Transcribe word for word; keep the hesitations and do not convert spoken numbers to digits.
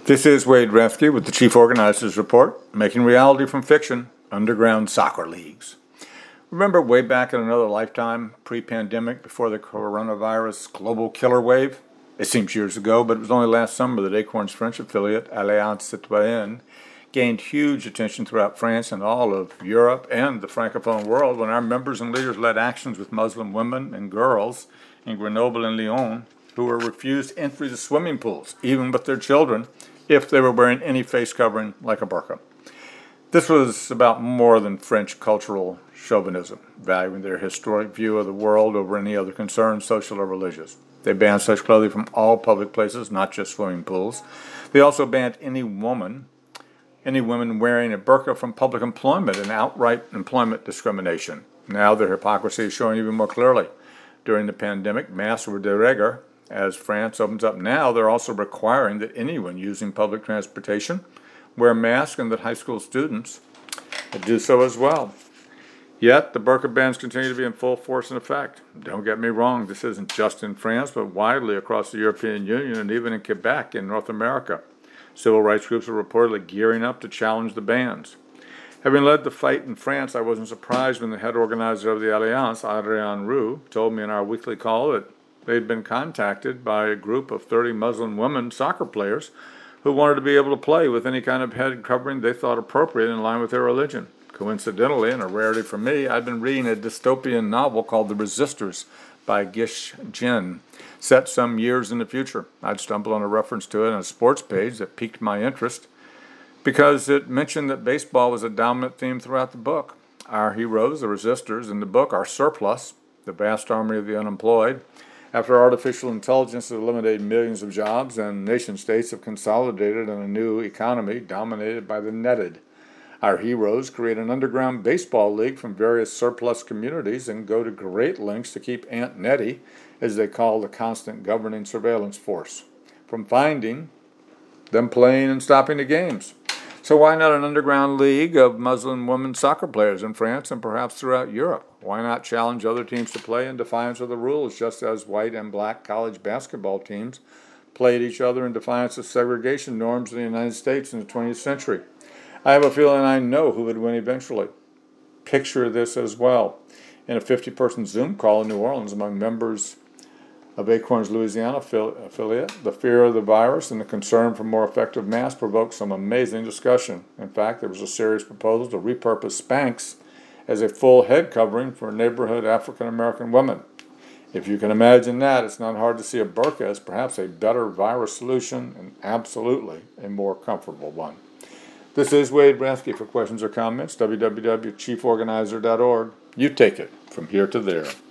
This is Wade Refke with the Chief Organizers Report, making reality from fiction, underground soccer leagues. Remember way back in another lifetime, pre-pandemic, before the coronavirus global killer wave? It seems years ago, but it was only last summer that Acorn's French affiliate, Alliance Citoyenne, gained huge attention throughout France and all of Europe and the Francophone world when our members and leaders led actions with Muslim women and girls in Grenoble and Lyon who were refused entry to swimming pools, even with their children, if they were wearing any face covering like a burqa. This was about more than French cultural chauvinism, valuing their historic view of the world over any other concern, social or religious. They banned such clothing from all public places, not just swimming pools. They also banned any woman, any women wearing a burqa from public employment, and outright employment discrimination. Now their hypocrisy is showing even more clearly. During the pandemic, masks were de rigueur. As France opens up now, they're also requiring that anyone using public transportation wear masks and that high school students do so as well. Yet, the burqa bans continue to be in full force and effect. Don't get me wrong, this isn't just in France, but widely across the European Union and even in Quebec in North America. Civil rights groups are reportedly gearing up to challenge the bans. Having led the fight in France, I wasn't surprised when the head organizer of the Alliance, Adrien Roux, told me in our weekly call that they'd been contacted by a group of thirty Muslim women soccer players who wanted to be able to play with any kind of head covering they thought appropriate in line with their religion. Coincidentally, and a rarity for me, I'd been reading a dystopian novel called The Resistors by Gish Jin, set some years in the future. I'd stumbled on a reference to it on a sports page that piqued my interest because it mentioned that baseball was a dominant theme throughout the book. Our heroes, the resistors, in the book are surplus, the vast army of the unemployed. After artificial intelligence has eliminated millions of jobs and nation-states have consolidated in a new economy dominated by the netted, our heroes create an underground baseball league from various surplus communities and go to great lengths to keep Aunt Nettie, as they call the constant governing surveillance force, from finding them playing and stopping the games. So why not an underground league of Muslim women soccer players in France and perhaps throughout Europe? Why not challenge other teams to play in defiance of the rules, just as white and black college basketball teams played each other in defiance of segregation norms in the United States in the twentieth century? I have a feeling I know who would win eventually. Picture this as well. In a fifty-person Zoom call in New Orleans among members of Acorn's Louisiana affiliate, the fear of the virus and the concern for more effective masks provoked some amazing discussion. In fact, there was a serious proposal to repurpose Spanx as a full head covering for neighborhood African-American women. If you can imagine that, it's not hard to see a burqa as perhaps a better virus solution and absolutely a more comfortable one. This is Wade Refke. For questions or comments, w w w dot chief organizer dot org. You take it from here to there.